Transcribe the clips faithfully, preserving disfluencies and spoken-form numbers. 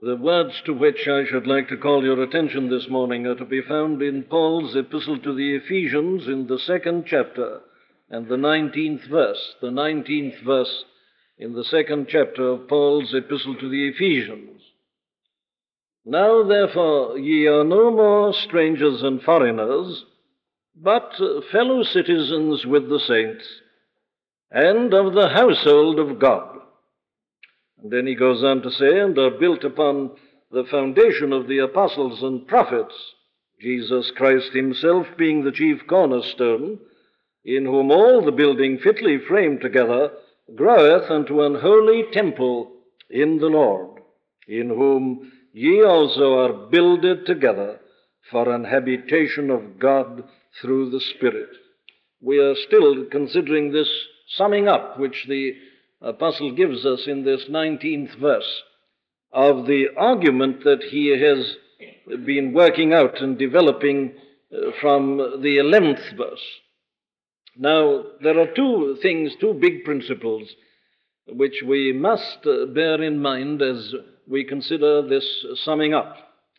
The words to which I should like to call your attention this morning are to be found in Paul's epistle to the Ephesians in the second chapter and the nineteenth verse. The nineteenth verse in the second chapter of Paul's epistle to the Ephesians. Now, therefore, ye are no more strangers and foreigners, but fellow citizens with the saints, and of the household of God. And then he goes on to say, and are built upon the foundation of the apostles and prophets, Jesus Christ himself being the chief cornerstone, in whom all the building fitly framed together groweth unto an holy temple in the Lord, in whom ye also are builded together for an habitation of God through the Spirit. We are still considering this summing up which the apostle gives us in this nineteenth verse of the argument that he has been working out and developing uh, from the eleventh verse. Now, there are two things, two big principles which we must uh, bear in mind as we consider this summing up.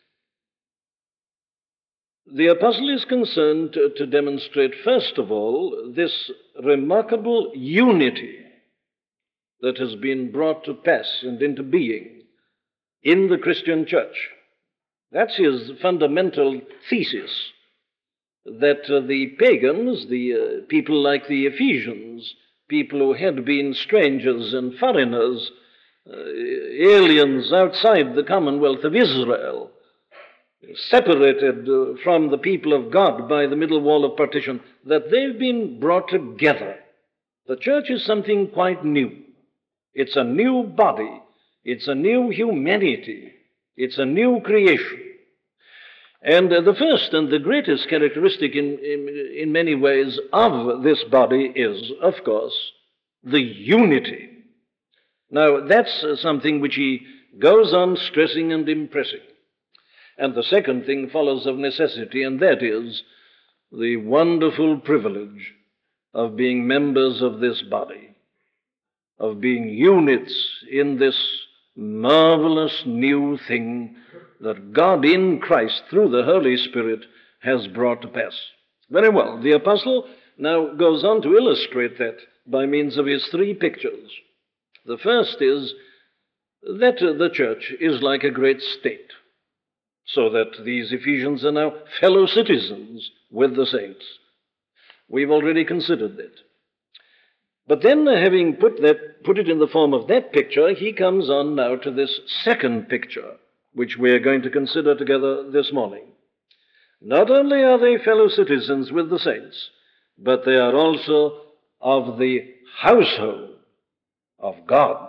The apostle is concerned to, to demonstrate, first of all, this remarkable unity that has been brought to pass and into being in the Christian church. That's his fundamental thesis, that uh, the pagans, the uh, people like the Ephesians, people who had been strangers and foreigners, uh, aliens outside the commonwealth of Israel, separated uh, from the people of God by the middle wall of partition, that they've been brought together. The church is something quite new. It's a new body. It's a new humanity. It's a new creation. And uh, the first and the greatest characteristic in, in, in many ways of this body is, of course, the unity. Now, that's uh, something which he goes on stressing and impressing. And the second thing follows of necessity, and that is the wonderful privilege of being members of this body, of being units in this marvelous new thing that God in Christ, through the Holy Spirit, has brought to pass. Very well, the apostle now goes on to illustrate that by means of his three pictures. The first is that the church is like a great state, so that these Ephesians are now fellow citizens with the saints. We've already considered that. But then, having put that, put it in the form of that picture, he comes on now to this second picture, which we are going to consider together this morning. Not only are they fellow citizens with the saints, but they are also of the household of God.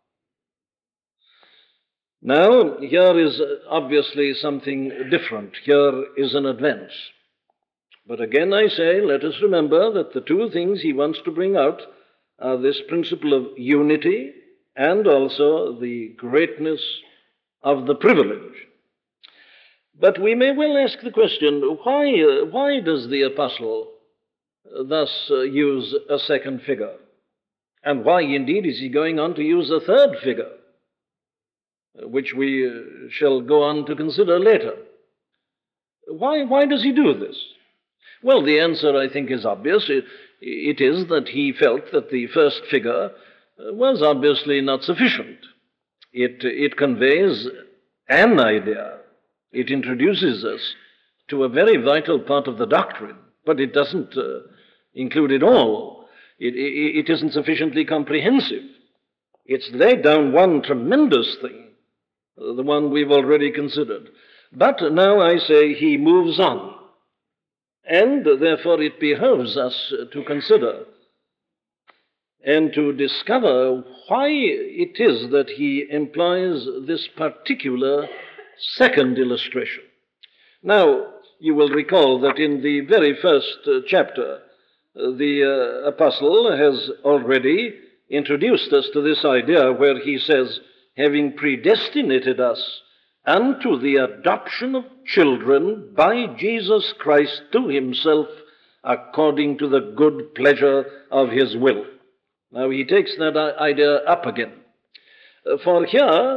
Now, here is obviously something different. Here is an advance. But again, I say, let us remember that the two things he wants to bring out are this principle of unity and also the greatness of the privilege. But we may well ask the question, why, uh, why does the apostle thus uh, use a second figure? And why, indeed, is he going on to use a third figure, which we uh, shall go on to consider later? Why, why does he do this? Well, the answer, I think, is obvious. It, it is that he felt that the first figure was obviously not sufficient. It, it conveys an idea. It introduces us to a very vital part of the doctrine, but it doesn't uh, include it all. It, it, it isn't sufficiently comprehensive. It's laid down one tremendous thing, uh, the one we've already considered. But now I say he moves on. And therefore it behoves us to consider and to discover why it is that he employs this particular second illustration. Now, you will recall that in the very first uh, chapter, uh, the uh, apostle has already introduced us to this idea where he says, having predestinated us unto the adoption of children by Jesus Christ to himself, according to the good pleasure of his will. Now he takes that idea up again. For here,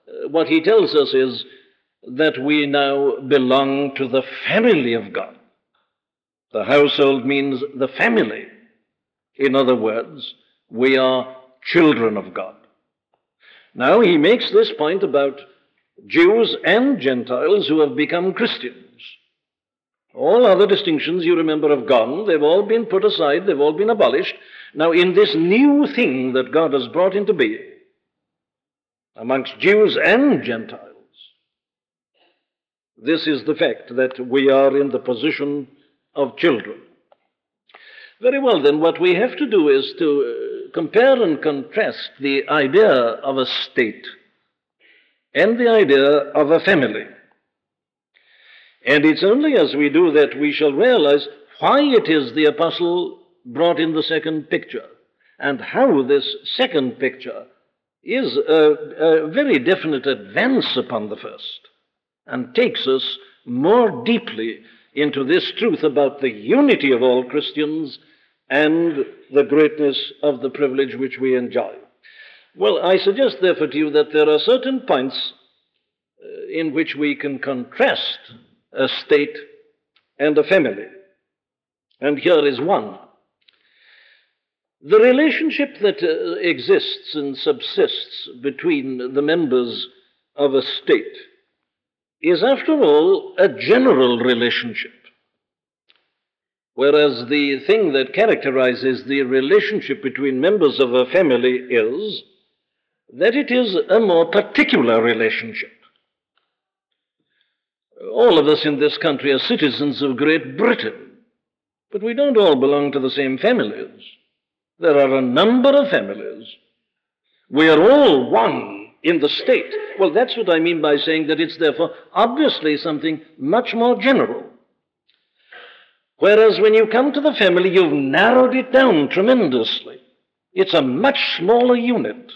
uh, what he tells us is that we now belong to the family of God. The household means the family. In other words, we are children of God. Now he makes this point about Jews and Gentiles who have become Christians. All other distinctions, you remember, have gone. They've all been put aside. They've all been abolished. Now, in this new thing that God has brought into being, amongst Jews and Gentiles, this is the fact that we are in the position of children. Very well, then, what we have to do is to uh, compare and contrast the idea of a state and the idea of a family. And it's only as we do that we shall realize why it is the apostle brought in the second picture, and how this second picture is a, a very definite advance upon the first, and takes us more deeply into this truth about the unity of all Christians and the greatness of the privilege which we enjoy. Well, I suggest therefore to you that there are certain points uh, in which we can contrast a state and a family. And here is one. The relationship that uh, exists and subsists between the members of a state is, after all, a general relationship. Whereas the thing that characterizes the relationship between members of a family is that it is a more particular relationship. All of us in this country are citizens of Great Britain, but we don't all belong to the same families. There are a number of families. We are all one in the state. Well, that's what I mean by saying that it's therefore obviously something much more general. Whereas when you come to the family, you've narrowed it down tremendously. It's a much smaller unit.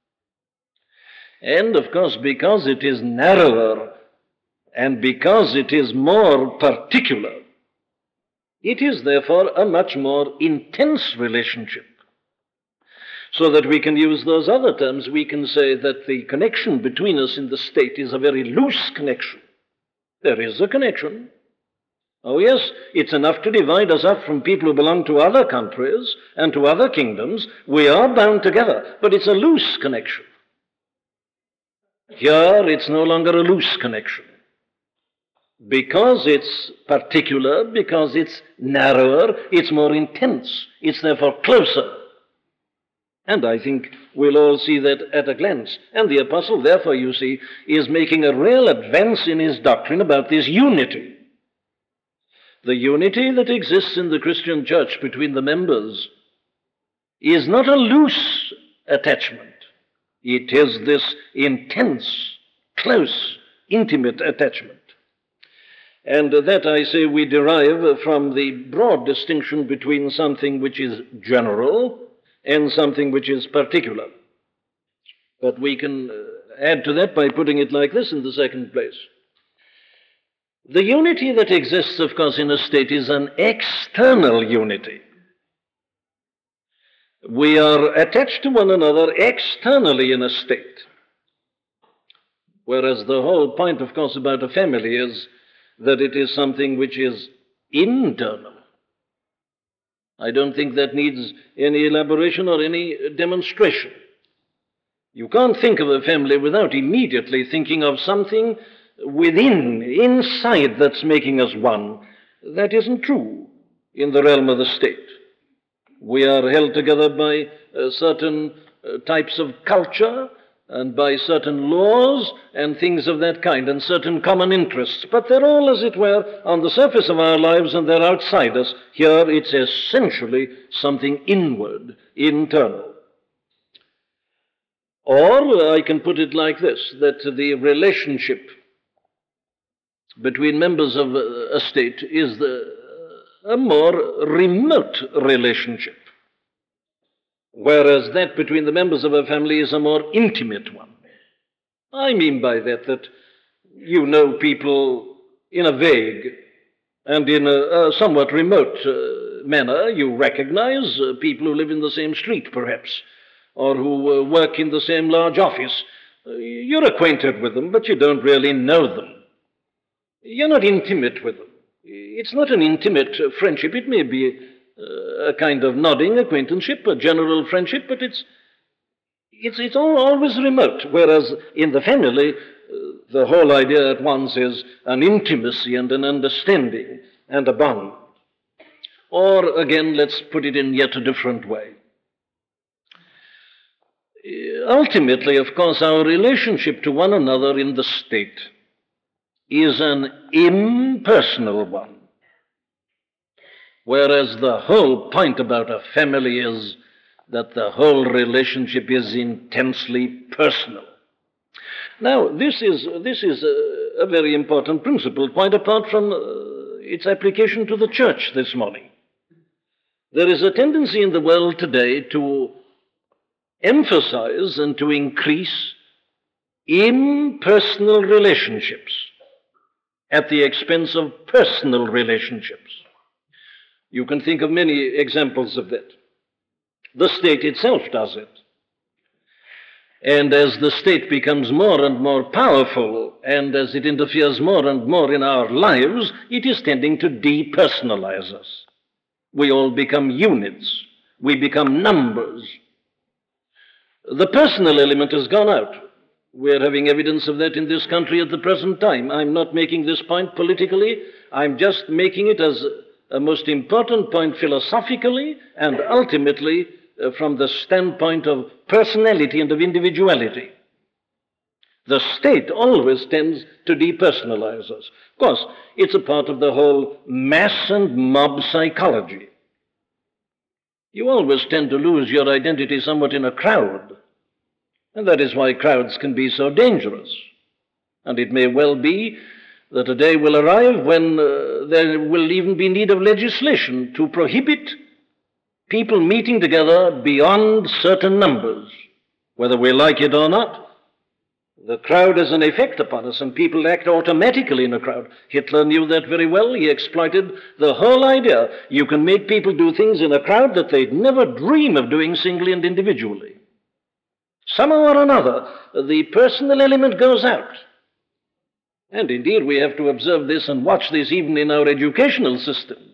And, of course, because it is narrower and because it is more particular, it is therefore a much more intense relationship. So that we can use those other terms, we can say that the connection between us in the state is a very loose connection. There is a connection. Oh yes, it's enough to divide us up from people who belong to other countries and to other kingdoms. We are bound together, but it's a loose connection. Here, it's no longer a loose connection. Because it's particular, because it's narrower, it's more intense. It's therefore closer. And I think we'll all see that at a glance. And the apostle, therefore, you see, is making a real advance in his doctrine about this unity. The unity that exists in the Christian church between the members is not a loose attachment. It is this intense, close, intimate attachment. And that, I say, we derive from the broad distinction between something which is general and something which is particular. But we can add to that by putting it like this in the second place. The unity that exists, of course, in a state is an external unity. We are attached to one another externally in a state. Whereas the whole point, of course, about a family is that it is something which is internal. I don't think that needs any elaboration or any demonstration. You can't think of a family without immediately thinking of something within, inside, that's making us one. That isn't true in the realm of the state. We are held together by uh, certain uh, types of culture and by certain laws and things of that kind and certain common interests. But they're all, as it were, on the surface of our lives and they're outside us. Here it's essentially something inward, internal. Or I can put it like this, that the relationship between members of a state is the, a more remote relationship, whereas that between the members of a family is a more intimate one. I mean by that that you know people in a vague and in a, a somewhat remote uh, manner. You recognize uh, people who live in the same street, perhaps, or who uh, work in the same large office. Uh, You're acquainted with them, but you don't really know them. You're not intimate with them. It's not an intimate uh, friendship. It may be uh, a kind of nodding acquaintanceship, a general friendship, but it's it's it's all, always remote. Whereas in the family, uh, the whole idea at once is an intimacy and an understanding and a bond. Or again, let's put it in yet a different way. Ultimately, of course, our relationship to one another in the state is an impersonal one, whereas the whole point about a family is that the whole relationship is intensely personal. Now, this is, this is a, a very important principle, quite apart from uh, its application to the church this morning. There is a tendency in the world today to emphasize and to increase impersonal relationships at the expense of personal relationships. You can think of many examples of that. The state itself does it. And as the state becomes more and more powerful, and as it interferes more and more in our lives, it is tending to depersonalize us. We all become units. We become numbers. The personal element has gone out. We're having evidence of that in this country at the present time. I'm not making this point politically. I'm just making it as a most important point philosophically and ultimately uh, from the standpoint of personality and of individuality. The state always tends to depersonalize us. Of course, it's a part of the whole mass and mob psychology. You always tend to lose your identity somewhat in a crowd, and that is why crowds can be so dangerous. And it may well be that a day will arrive when uh, there will even be need of legislation to prohibit people meeting together beyond certain numbers, whether we like it or not. The crowd has an effect upon us, and people act automatically in a crowd. Hitler knew that very well. He exploited the whole idea. You can make people do things in a crowd that they'd never dream of doing singly and individually. Somehow or another, the personal element goes out. And indeed, we have to observe this and watch this even in our educational systems.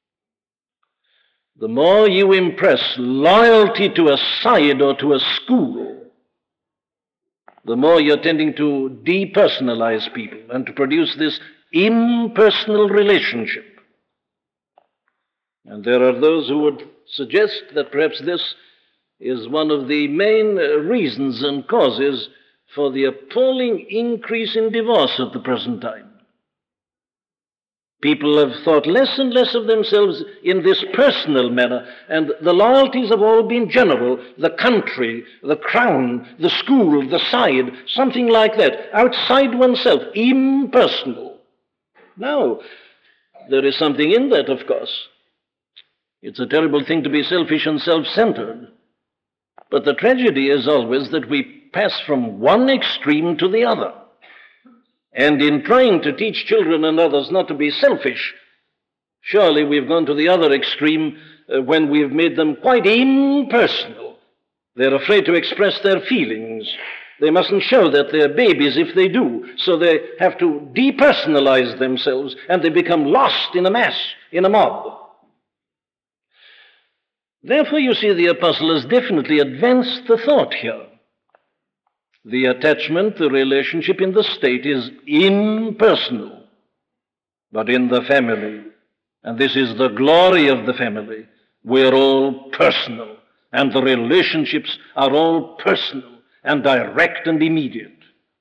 The more you impress loyalty to a side or to a school, the more you're tending to depersonalize people and to produce this impersonal relationship. And there are those who would suggest that perhaps this is one of the main reasons and causes for the appalling increase in divorce at the present time. People have thought less and less of themselves in this personal manner, and the loyalties have all been general: the country, the crown, the school, the side, something like that, outside oneself, impersonal. Now, there is something in that, of course. It's a terrible thing to be selfish and self-centered. But the tragedy is always that we pass from one extreme to the other. And in trying to teach children and others not to be selfish, surely we've gone to the other extreme uh, when we've made them quite impersonal. They're afraid to express their feelings. They mustn't show that they're babies if they do, so they have to depersonalize themselves, and they become lost in a mass, in a mob. Therefore, you see, the apostle has definitely advanced the thought here. The attachment, the relationship in the state is impersonal, but in the family, and this is the glory of the family, we're all personal, and the relationships are all personal and direct and immediate.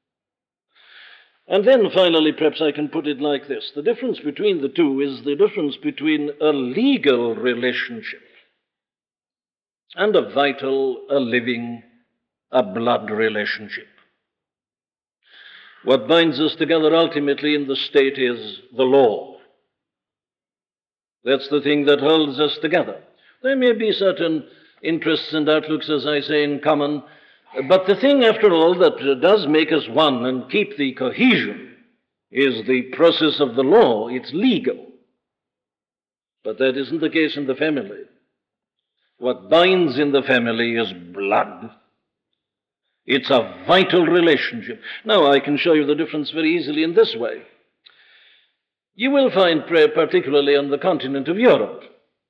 And then finally, perhaps I can put it like this: the difference between the two is the difference between a legal relationship and a vital, a living, a blood relationship. What binds us together ultimately in the state is the law. That's the thing that holds us together. There may be certain interests and outlooks, as I say, in common, but the thing, after all, that does make us one and keep the cohesion is the process of the law. It's legal. But that isn't the case in the family. What binds in the family is blood. It's a vital relationship. Now, I can show you the difference very easily in this way. You will find, particularly on the continent of Europe,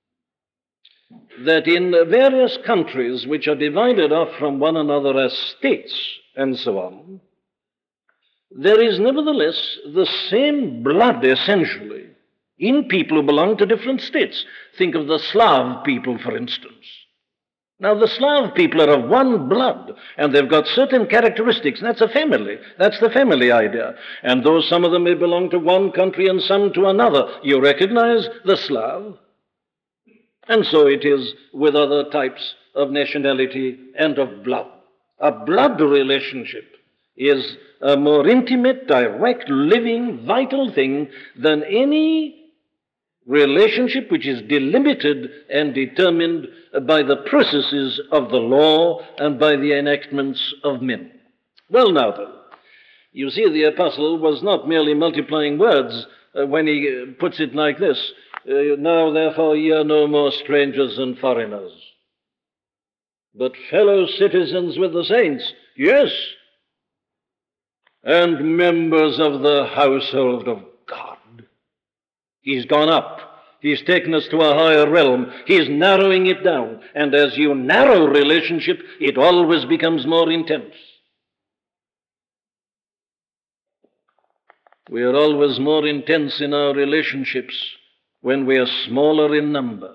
that in various countries which are divided off from one another as states and so on, there is nevertheless the same blood, essentially, in people who belong to different states. Think of the Slav people, for instance. Now, the Slav people are of one blood, and they've got certain characteristics. That's a family. That's the family idea. And though some of them may belong to one country and some to another, you recognize the Slav. And so it is with other types of nationality and of blood. A blood relationship is a more intimate, direct, living, vital thing than any relationship which is delimited and determined by the processes of the law and by the enactments of men. Well, now then, you see, the apostle was not merely multiplying words uh, when he uh, puts it like this, uh, now therefore ye are no more strangers and foreigners, but fellow citizens with the saints, yes, and members of the household of God. He's gone up. He's taken us to a higher realm. He's narrowing it down. And as you narrow relationship, it always becomes more intense. We are always more intense in our relationships when we are smaller in number.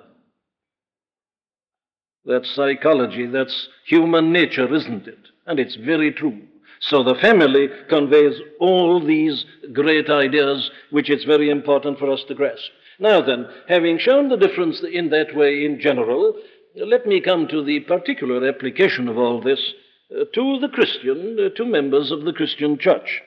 That's psychology. That's human nature, isn't it? And it's very true. So the family conveys all these great ideas which it's very important for us to grasp. Now then, having shown the difference in that way in general, let me come to the particular application of all this uh, to the Christian, uh, to members of the Christian church.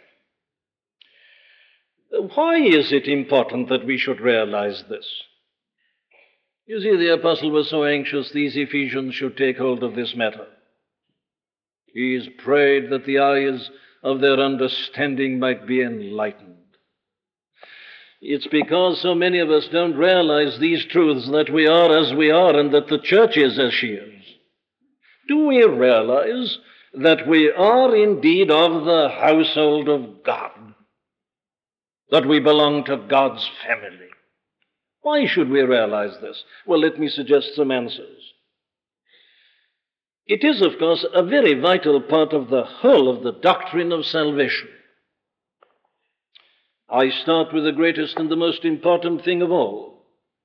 Why is it important that we should realize this? You see, the apostle was so anxious these Ephesians should take hold of this matter. He's prayed that the eyes of their understanding might be enlightened. It's because so many of us don't realize these truths that we are as we are and that the church is as she is. Do we realize that we are indeed of the household of God? That we belong to God's family? Why should we realize this? Well, let me suggest some answers. It is, of course, a very vital part of the whole of the doctrine of salvation. I start with the greatest and the most important thing of all.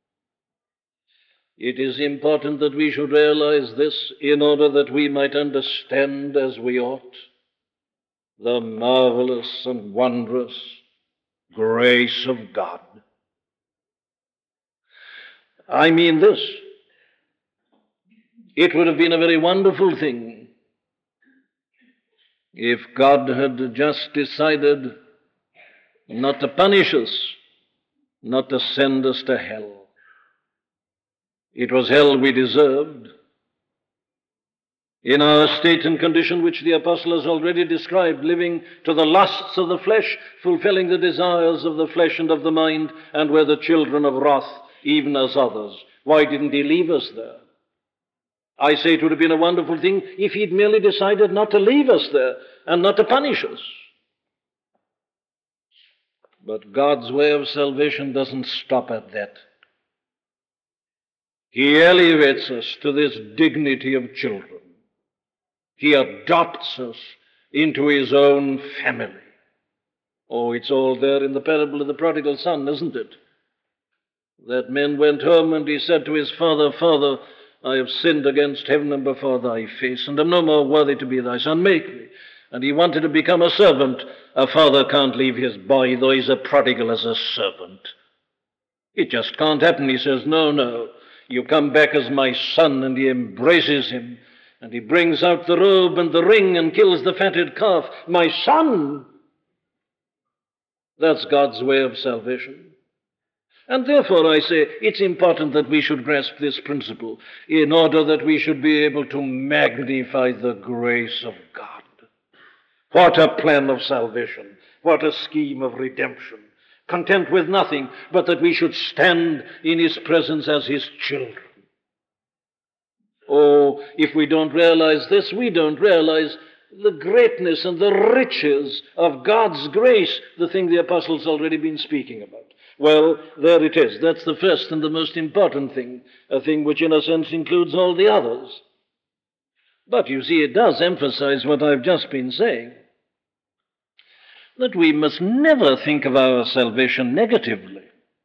It is important that we should realize this in order that we might understand as we ought the marvelous and wondrous grace of God. I mean this. It would have been a very wonderful thing if God had just decided not to punish us, not to send us to hell. It was hell we deserved. In our state and condition, which the apostle has already described, living to the lusts of the flesh, fulfilling the desires of the flesh and of the mind, and we're the children of wrath, even as others. Why didn't he leave us there? I say it would have been a wonderful thing if he'd merely decided not to leave us there and not to punish us. But God's way of salvation doesn't stop at that. He elevates us to this dignity of children. He adopts us into his own family. Oh, it's all there in the parable of the prodigal son, isn't it? That man went home and he said to his father, Father, I have sinned against heaven and before thy face, and am no more worthy to be thy son. Make me. And he wanted to become a servant. A father can't leave his boy, though he's a prodigal, as a servant. It just can't happen. He says, no, no, you come back as my son, and he embraces him, and he brings out the robe and the ring and kills the fatted calf. My son! That's God's way of salvation. And therefore, I say, it's important that we should grasp this principle in order that we should be able to magnify the grace of God. What a plan of salvation. What a scheme of redemption. Content with nothing but that we should stand in his presence as his children. Oh, if we don't realize this, we don't realize the greatness and the riches of God's grace, the thing the apostle's already been speaking about. Well, there it is. That's the first and the most important thing, a thing which in a sense includes all the others. But you see, it does emphasize what I've just been saying, that we must never think of our salvation negatively.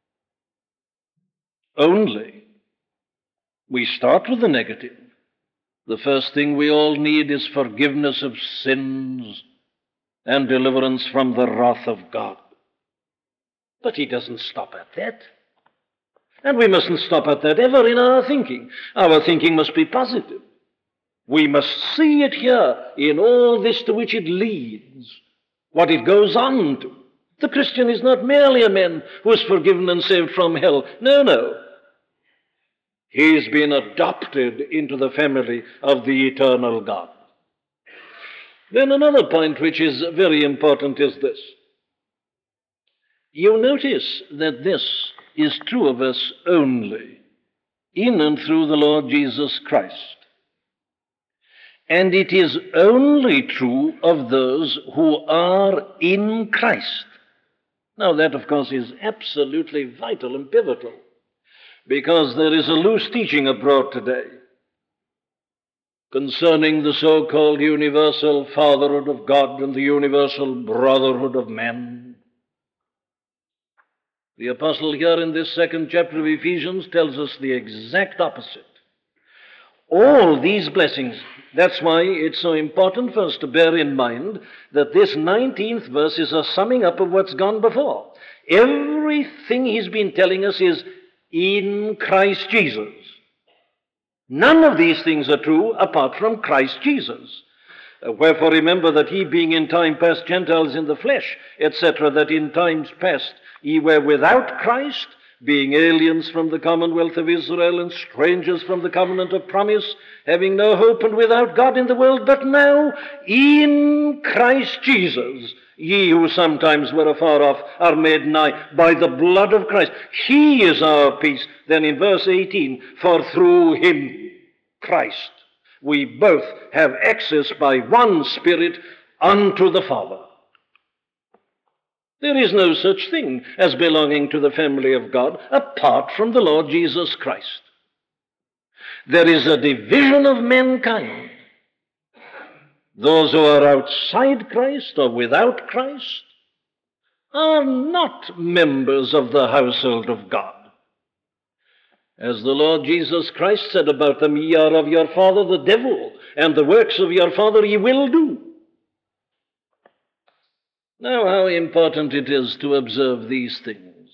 Only we start with the negative. The first thing we all need is forgiveness of sins and deliverance from the wrath of God. But he doesn't stop at that. And we mustn't stop at that ever in our thinking. Our thinking must be positive. We must see it here in all this to which it leads, what it goes on to. The Christian is not merely a man who is forgiven and saved from hell. No, no. He's been adopted into the family of the eternal God. Then another point which is very important is this. You notice that this is true of us only in and through the Lord Jesus Christ. And it is only true of those who are in Christ. Now that, of course, is absolutely vital and pivotal, because there is a loose teaching abroad today concerning the so-called universal fatherhood of God and the universal brotherhood of man. The apostle here in this second chapter of Ephesians tells us the exact opposite. All these blessings, that's why it's so important for us to bear in mind that this nineteenth verse is a summing up of what's gone before. Everything he's been telling us is in Christ Jesus. None of these things are true apart from Christ Jesus. Uh, Wherefore remember that he, being in time past Gentiles in the flesh, et cetera, that in times past ye were without Christ, being aliens from the commonwealth of Israel and strangers from the covenant of promise, having no hope and without God in the world, but now in Christ Jesus, ye who sometimes were afar off are made nigh by the blood of Christ. He is our peace. Then in verse eighteen, for through him, Christ, we both have access by one Spirit unto the Father. There is no such thing as belonging to the family of God apart from the Lord Jesus Christ. There is a division of mankind. Those who are outside Christ or without Christ are not members of the household of God. As the Lord Jesus Christ said about them, ye are of your father the devil, and the works of your father ye will do. Now, how important it is to observe these things.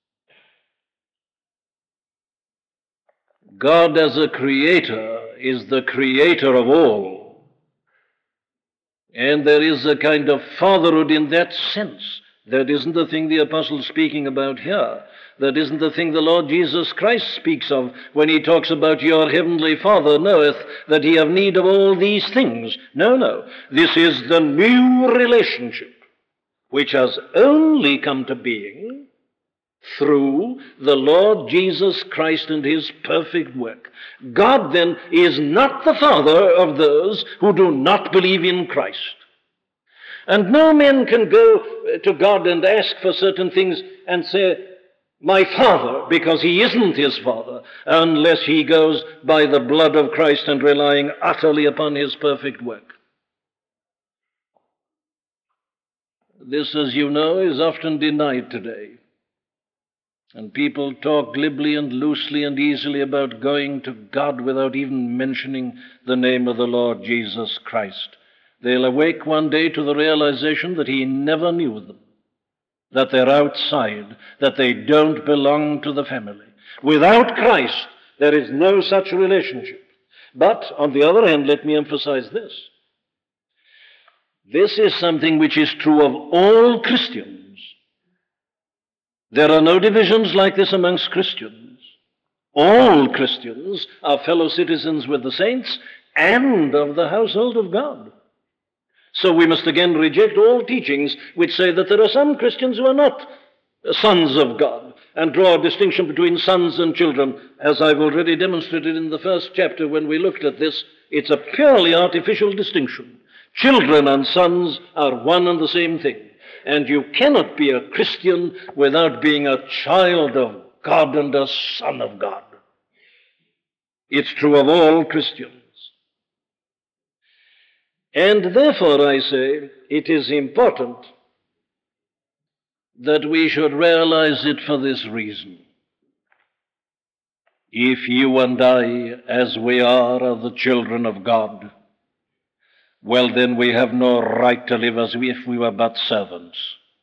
God as a creator is the creator of all. And there is a kind of fatherhood in that sense. That isn't the thing the apostle's speaking about here. That isn't the thing the Lord Jesus Christ speaks of when he talks about your heavenly Father knoweth that ye have need of all these things. No, no. This is the new relationship which has only come to being through the Lord Jesus Christ and his perfect work. God, then, is not the father of those who do not believe in Christ. And no man can go to God and ask for certain things and say, my father, because he isn't his father, unless he goes by the blood of Christ and relying utterly upon his perfect work. This, as you know, is often denied today. And people talk glibly and loosely and easily about going to God without even mentioning the name of the Lord Jesus Christ. They'll awake one day to the realization that he never knew them, that they're outside, that they don't belong to the family. Without Christ, there is no such relationship. But, on the other hand, let me emphasize this. This is something which is true of all Christians. There are no divisions like this amongst Christians. All Christians are fellow citizens with the saints and of the household of God. So we must again reject all teachings which say that there are some Christians who are not sons of God, and draw a distinction between sons and children. As I've already demonstrated in the first chapter when we looked at this, it's a purely artificial distinction. Children and sons are one and the same thing. And you cannot be a Christian without being a child of God and a son of God. It's true of all Christians. And therefore, I say, it is important that we should realize it for this reason. If you and I, as we are, are the children of God, well, then we have no right to live as if we were but servants.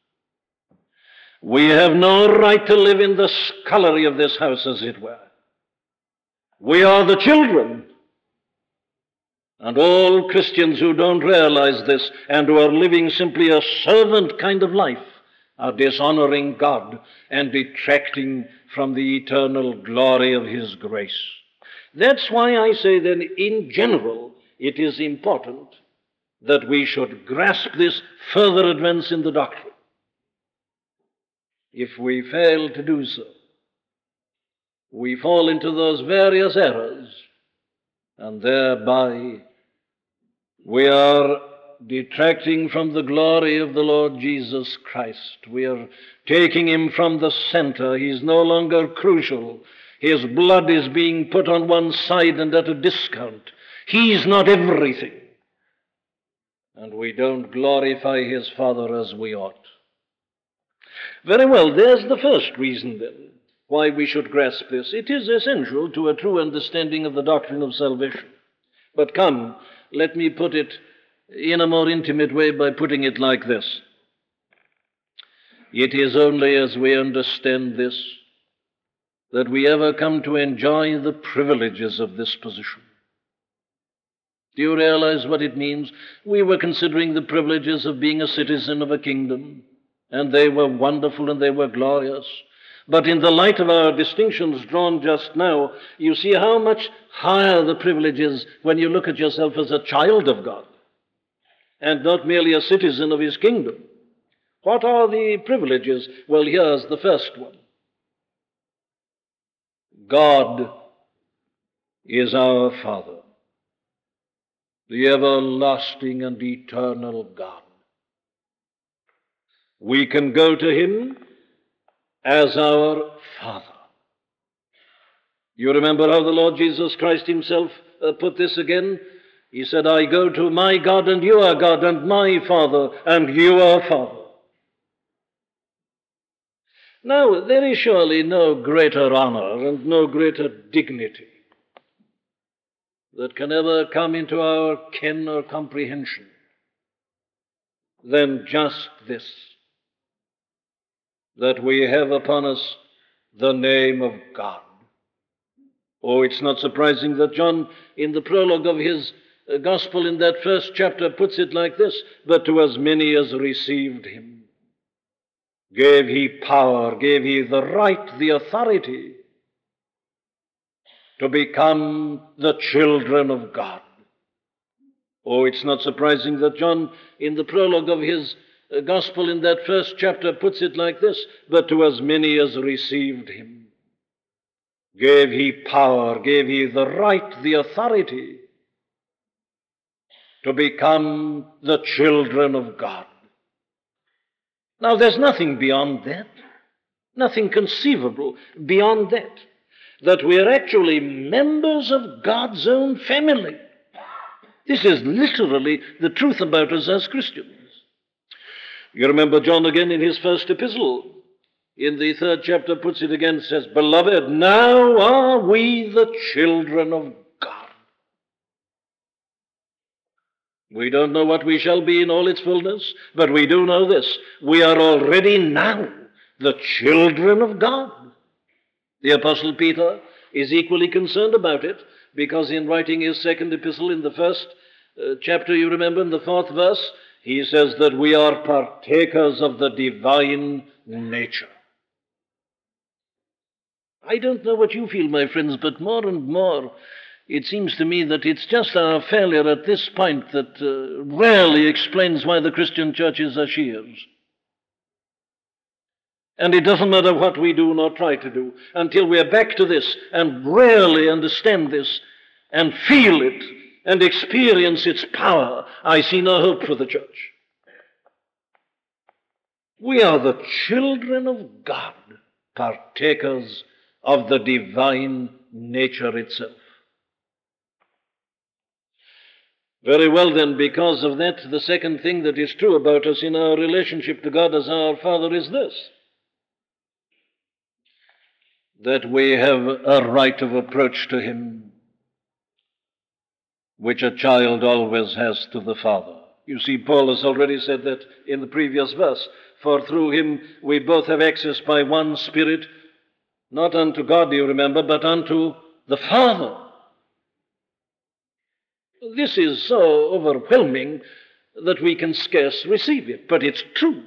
We have no right to live in the scullery of this house, as it were. We are the children. And all Christians who don't realize this and who are living simply a servant kind of life are dishonoring God and detracting from the eternal glory of His grace. That's why I say then, in general, it is important that we should grasp this further advance in the doctrine. If we fail to do so, we fall into those various errors, and thereby we are detracting from the glory of the Lord Jesus Christ. We are taking Him from the center. He's no longer crucial. His blood is being put on one side and at a discount. He's not everything. And we don't glorify His Father as we ought. Very well, there's the first reason then why we should grasp this. It is essential to a true understanding of the doctrine of salvation. But come, let me put it in a more intimate way by putting it like this. It is only as we understand this that we ever come to enjoy the privileges of this position. Do you realize what it means? We were considering the privileges of being a citizen of a kingdom, and they were wonderful and they were glorious. But in the light of our distinctions drawn just now, you see how much higher the privilege is when you look at yourself as a child of God and not merely a citizen of His kingdom. What are the privileges? Well, here's the first one. God is our Father, the everlasting and eternal God. We can go to Him as our Father. You remember how the Lord Jesus Christ Himself uh, put this again? He said, I go to my God and you are God, and my Father and you are Father. Now, there is surely no greater honor and no greater dignity that can ever come into our ken or comprehension than just this, that we have upon us the name of God. Oh, it's not surprising that John, in the prologue of his uh, gospel in that first chapter, puts it like this, but to as many as received Him, gave He power, gave He the right, the authority to become the children of God. Oh, it's not surprising that John, in the prologue of his uh, gospel in that first chapter, puts it like this, but to as many as received Him, gave He power, gave He the right, the authority to become the children of God. Now, there's nothing beyond that, nothing conceivable beyond that, that we're actually members of God's own family. This is literally the truth about us as Christians. You remember John again in his first epistle, in the third chapter, puts it again, says, Beloved, now are we the children of God. We don't know what we shall be in all its fullness, but we do know this. We are already now the children of God. The Apostle Peter is equally concerned about it, because in writing his second epistle in the first uh, chapter, you remember, in the fourth verse, he says that we are partakers of the divine nature. I don't know what you feel, my friends, but more and more it seems to me that it's just our failure at this point that uh, rarely explains why the Christian church is as she is. And it doesn't matter what we do nor try to do until we're back to this and really understand this and feel it and experience its power, I see no hope for the church. We are the children of God, partakers of the divine nature itself. Very well then, because of that, the second thing that is true about us in our relationship to God as our Father is this: that we have a right of approach to Him, which a child always has to the Father. You see, Paul has already said that in the previous verse, for through Him we both have access by one Spirit, not unto God, do you remember, but unto the Father. This is so overwhelming that we can scarce receive it, but it's true.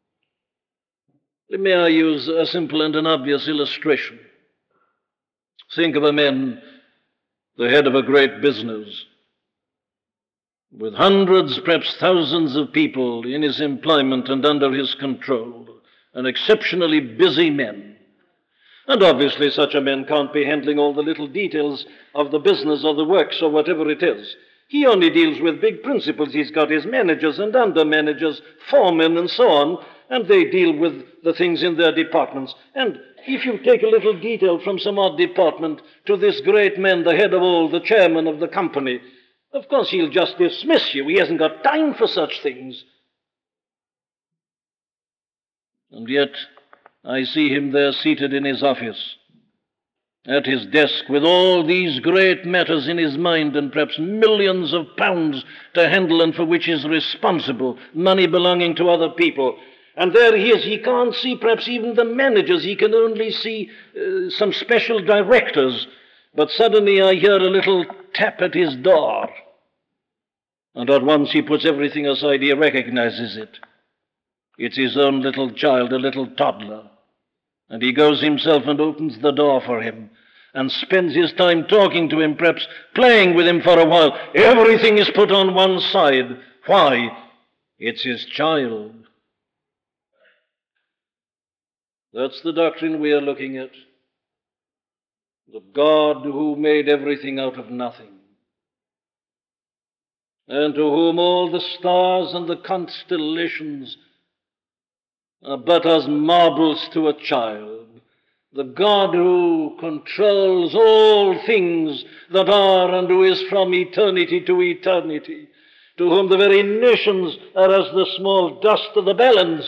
May I use a simple and an obvious illustration? Think of a man, the head of a great business, with hundreds, perhaps thousands of people in his employment and under his control, an exceptionally busy man. And obviously such a man can't be handling all the little details of the business or the works or whatever it is. He only deals with big principles. He's got his managers and under-managers, foremen and so on, and they deal with the things in their departments. And if you take a little detail from some odd department to this great man, the head of all, the chairman of the company, of course he'll just dismiss you. He hasn't got time for such things. And yet I see him there seated in his office, at his desk, with all these great matters in his mind and perhaps millions of pounds to handle and for which he's responsible, money belonging to other people. And there he is. He can't see perhaps even the managers. He can only see uh, some special directors. But suddenly I hear a little tap at his door. And at once he puts everything aside. He recognizes it. It's his own little child, a little toddler. And he goes himself and opens the door for him and spends his time talking to him, perhaps playing with him for a while. Everything is put on one side. Why? It's his child. That's the doctrine we are looking at. The God who made everything out of nothing, and to whom all the stars and the constellations are but as marbles to a child. The God who controls all things that are and who is from eternity to eternity, to whom the very nations are as the small dust of the balance.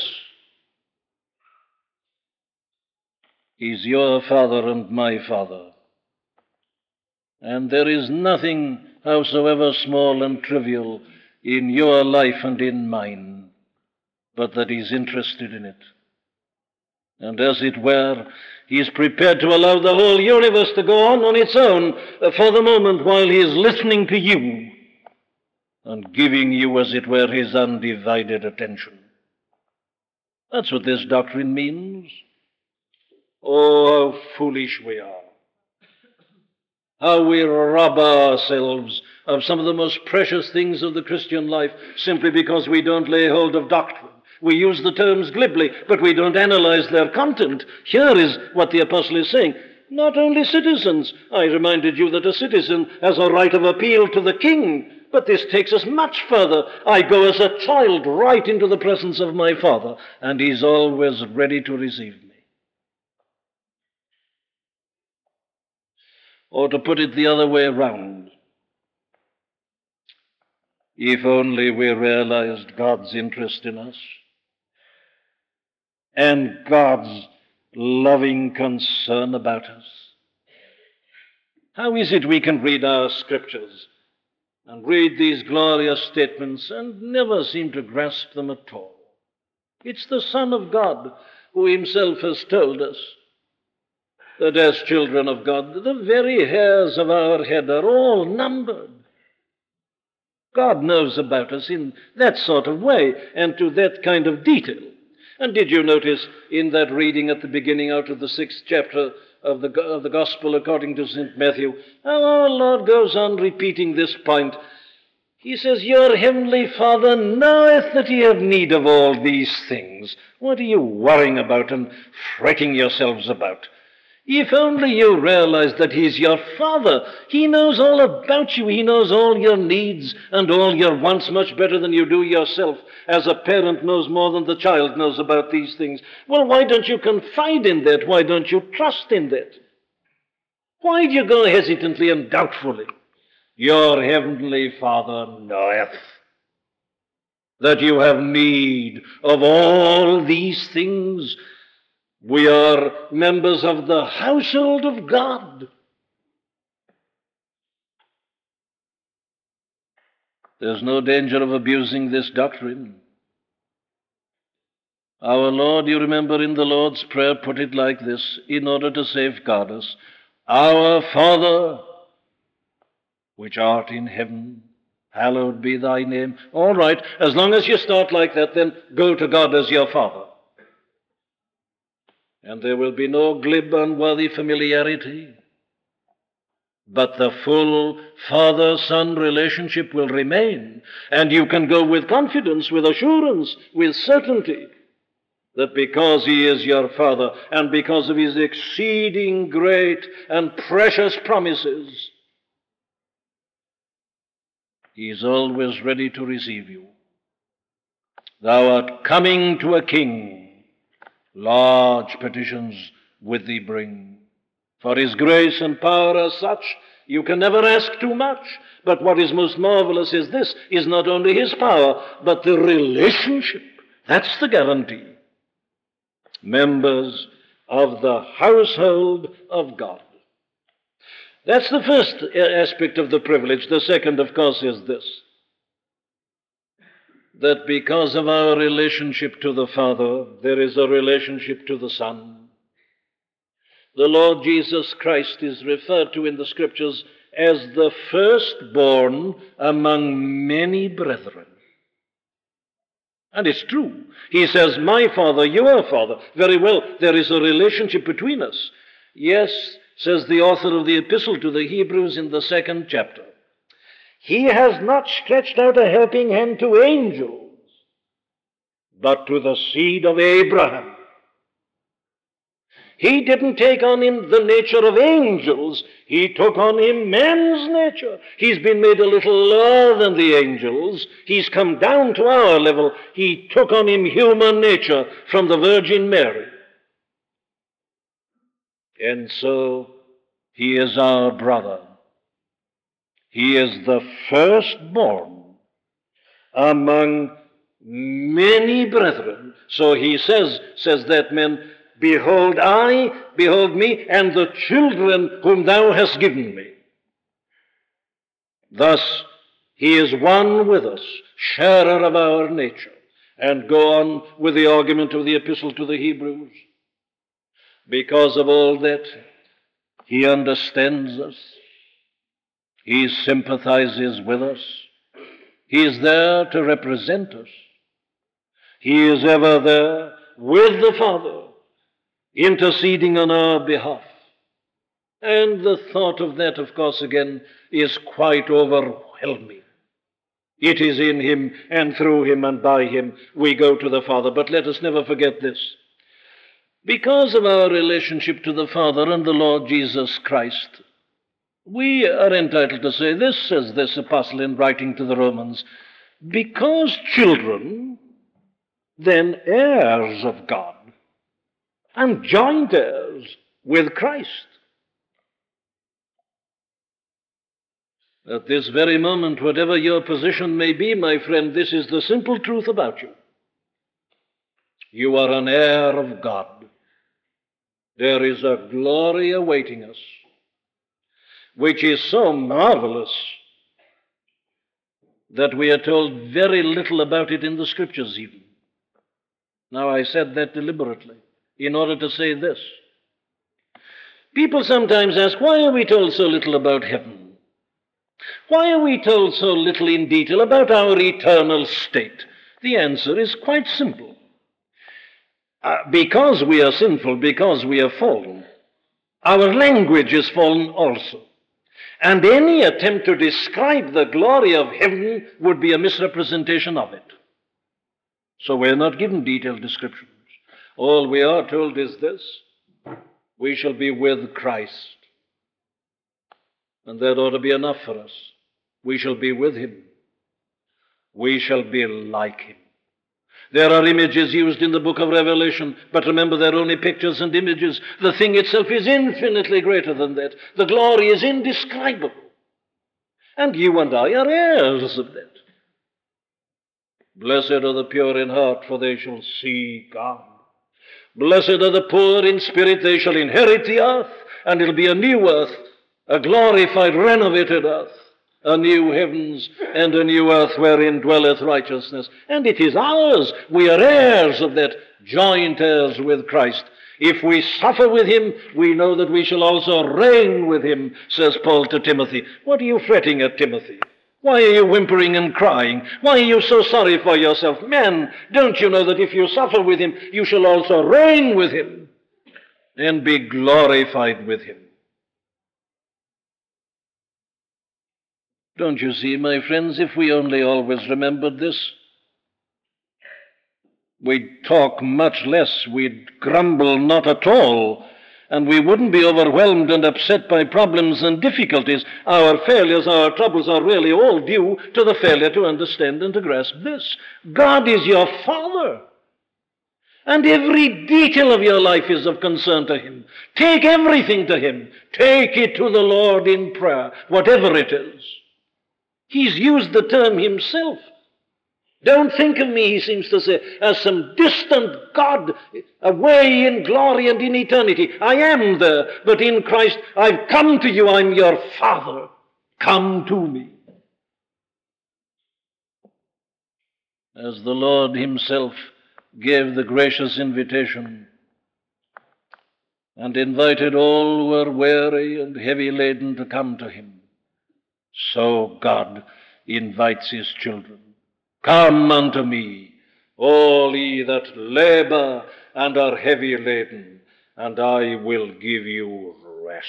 He's your Father and my Father. And there is nothing, howsoever small and trivial, in your life and in mine, but that He's interested in it. And as it were, He's prepared to allow the whole universe to go on on its own for the moment while He is listening to you and giving you, as it were, His undivided attention. That's what this doctrine means. Oh, how foolish we are. How we rob ourselves of some of the most precious things of the Christian life simply because we don't lay hold of doctrine. We use the terms glibly, but we don't analyze their content. Here is what the apostle is saying. Not only citizens. I reminded you that a citizen has a right of appeal to the king, but this takes us much further. I go as a child right into the presence of my Father, and He's always ready to receive me. Or to put it the other way around, if only we realized God's interest in us and God's loving concern about us. How is it we can read our scriptures and read these glorious statements and never seem to grasp them at all? It's the Son of God who Himself has told us that as children of God, the very hairs of our head are all numbered. God knows about us in that sort of way and to that kind of detail. And did you notice in that reading at the beginning out of the sixth chapter of the, of the Gospel according to Saint Matthew, how our Lord goes on repeating this point. He says, your heavenly Father knoweth that ye have need of all these things. What are you worrying about and fretting yourselves about? If only you realize that He's your Father. He knows all about you. He knows all your needs and all your wants much better than you do yourself, as a parent knows more than the child knows about these things. Well, why don't you confide in that? Why don't you trust in that? Why do you go hesitantly and doubtfully? Your heavenly Father knoweth that you have need of all these things. We are members of the household of God. There's no danger of abusing this doctrine. Our Lord, you remember in the Lord's Prayer, put it like this, in order to safeguard us. Our Father, which art in heaven, hallowed be thy name. All right, as long as you start like that, then go to God as your Father. And there will be no glib, unworthy familiarity, but the full father-son relationship will remain, and you can go with confidence, with assurance, with certainty, that because He is your Father, and because of His exceeding great and precious promises, He is always ready to receive you. Thou art coming to a king, large petitions with thee bring. For His grace and power are such, you can never ask too much. But what is most marvelous is this, is not only His power, but the relationship. That's the guarantee. Members of the household of God. That's the first aspect of the privilege. The second, of course, is this, that because of our relationship to the Father, there is a relationship to the Son. The Lord Jesus Christ is referred to in the Scriptures as the firstborn among many brethren. And it's true. He says, my Father, your Father. Very well, there is a relationship between us. Yes, says the author of the Epistle to the Hebrews in the second chapter, He has not stretched out a helping hand to angels, but to the seed of Abraham. He didn't take on Him the nature of angels. He took on Him man's nature. He's been made a little lower than the angels. He's come down to our level. He took on Him human nature from the Virgin Mary. And so He is our brother. He is the firstborn among many brethren. So He says, says that man, behold I, behold me, and the children whom thou hast given me. Thus, He is one with us, sharer of our nature. And go on with the argument of the Epistle to the Hebrews. Because of all that, He understands us. He sympathizes with us. He is there to represent us. He is ever there with the Father, interceding on our behalf. And the thought of that, of course, again, is quite overwhelming. It is in Him and through Him and by Him we go to the Father. But let us never forget this. Because of our relationship to the Father and the Lord Jesus Christ, we are entitled to say this, says this apostle in writing to the Romans, because children, then heirs of God, and joint heirs with Christ. At this very moment, whatever your position may be, my friend, this is the simple truth about you. You are an heir of God. There is a glory awaiting us, which is so marvelous that we are told very little about it in the Scriptures even. Now, I said that deliberately in order to say this. People sometimes ask, why are we told so little about heaven? Why are we told so little in detail about our eternal state? The answer is quite simple. Uh, because we are sinful, because we are fallen, our language is fallen also. And any attempt to describe the glory of heaven would be a misrepresentation of it. So we're not given detailed descriptions. All we are told is this. We shall be with Christ. And that ought to be enough for us. We shall be with him. We shall be like him. There are images used in the book of Revelation, but remember, they're only pictures and images. The thing itself is infinitely greater than that. The glory is indescribable. And you and I are heirs of that. Blessed are the pure in heart, for they shall see God. Blessed are the poor in spirit, they shall inherit the earth, and it'll be a new earth, a glorified, renovated earth, a new heavens and a new earth wherein dwelleth righteousness. And it is ours. We are heirs of that, joint heirs with Christ. If we suffer with him, we know that we shall also reign with him, says Paul to Timothy. What are you fretting at, Timothy? Why are you whimpering and crying? Why are you so sorry for yourself? Man, don't you know that if you suffer with him, you shall also reign with him and be glorified with him? Don't you see, my friends, if we only always remembered this, we'd talk much less, we'd grumble not at all, and we wouldn't be overwhelmed and upset by problems and difficulties. Our failures, our troubles are really all due to the failure to understand and to grasp this. God is your Father, and every detail of your life is of concern to him. Take everything to him. Take it to the Lord in prayer, whatever it is. He's used the term himself. Don't think of me, he seems to say, as some distant God away in glory and in eternity. I am there, but in Christ I've come to you. I'm your Father. Come to me. As the Lord himself gave the gracious invitation and invited all who were weary and heavy laden to come to him, so God invites his children. Come unto me, all ye that labor and are heavy laden, and I will give you rest.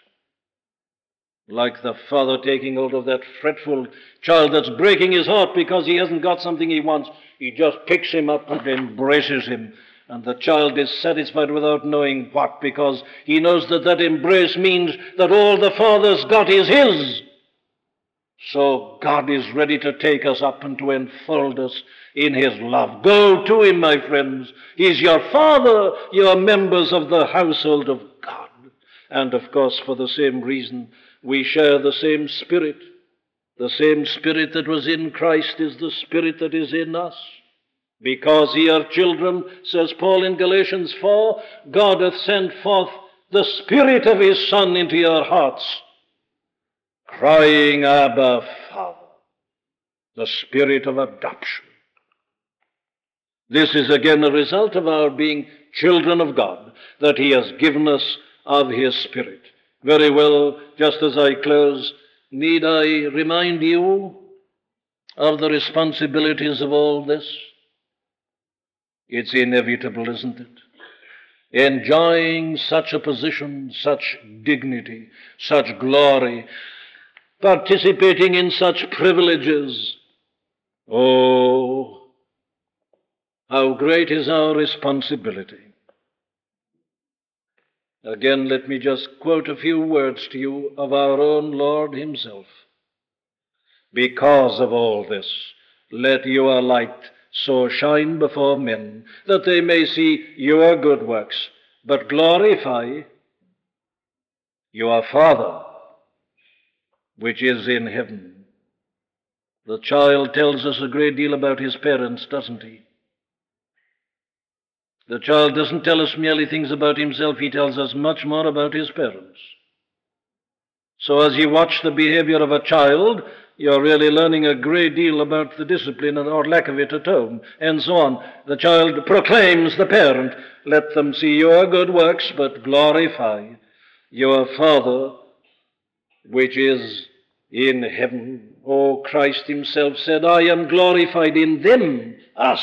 Like the father taking hold of that fretful child that's breaking his heart because he hasn't got something he wants, he just picks him up and embraces him. And the child is satisfied without knowing what, because he knows that that embrace means that all the father's got is his. So God is ready to take us up and to enfold us in his love. Go to him, my friends. He's your Father. You are members of the household of God. And of course, for the same reason, we share the same Spirit. The same Spirit that was in Christ is the Spirit that is in us. Because ye are children, says Paul in Galatians four, God hath sent forth the Spirit of his Son into your hearts, crying, Abba, Father, the spirit of adoption. This is again a result of our being children of God, that he has given us of his Spirit. Very well, just as I close, need I remind you of the responsibilities of all this? It's inevitable, isn't it? Enjoying such a position, such dignity, such glory, participating in such privileges. Oh, how great is our responsibility. Again, let me just quote a few words to you of our own Lord himself. Because of all this, let your light so shine before men, that they may see your good works, but glorify your Father which is in heaven. The child tells us a great deal about his parents, doesn't he? The child doesn't tell us merely things about himself, he tells us much more about his parents. So as you watch the behavior of a child, you're really learning a great deal about the discipline or lack of it at home, and so on. The child proclaims the parent, let them see your good works, but glorify your Father which is in heaven. Oh, Christ himself said, I am glorified in them, us.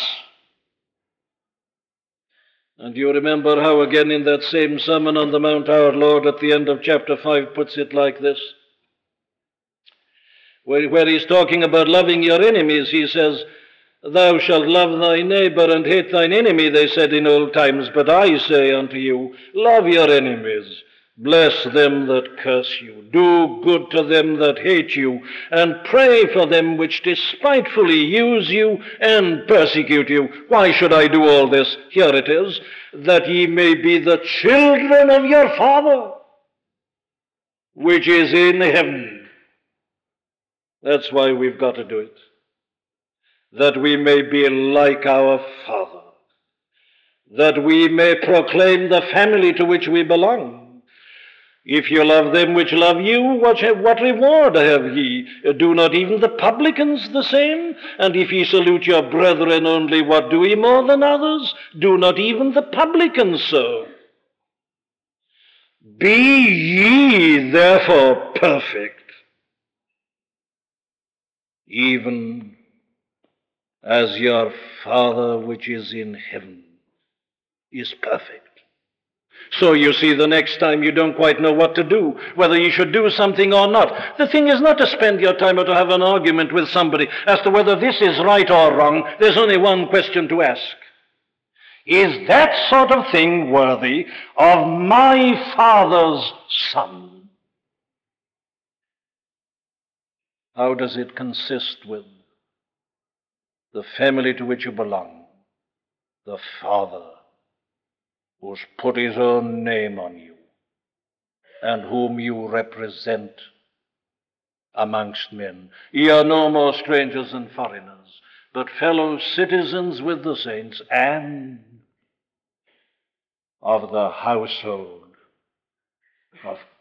And you remember how again in that same Sermon on the Mount, our Lord at the end of chapter five puts it like this. Where, where he's talking about loving your enemies, he says, Thou shalt love thy neighbor and hate thine enemy, they said in old times. But I say unto you, love your enemies. Bless them that curse you. Do good to them that hate you. And pray for them which despitefully use you and persecute you. Why should I do all this? Here it is. That ye may be the children of your Father, which is in heaven. That's why we've got to do it. That we may be like our Father, that we may proclaim the family to which we belong. If you love them which love you, what, what reward have ye? Do not even the publicans the same? And if ye salute your brethren only, what do ye more than others? Do not even the publicans so? Be ye therefore perfect, even as your Father which is in heaven is perfect. So you see, the next time you don't quite know what to do, whether you should do something or not, the thing is not to spend your time or to have an argument with somebody as to whether this is right or wrong. There's only one question to ask. Is that sort of thing worthy of my Father's Son? How does it consist with the family to which you belong, the Father who's put his own name on you and whom you represent amongst men? Ye are no more strangers and foreigners, but fellow citizens with the saints and of the household of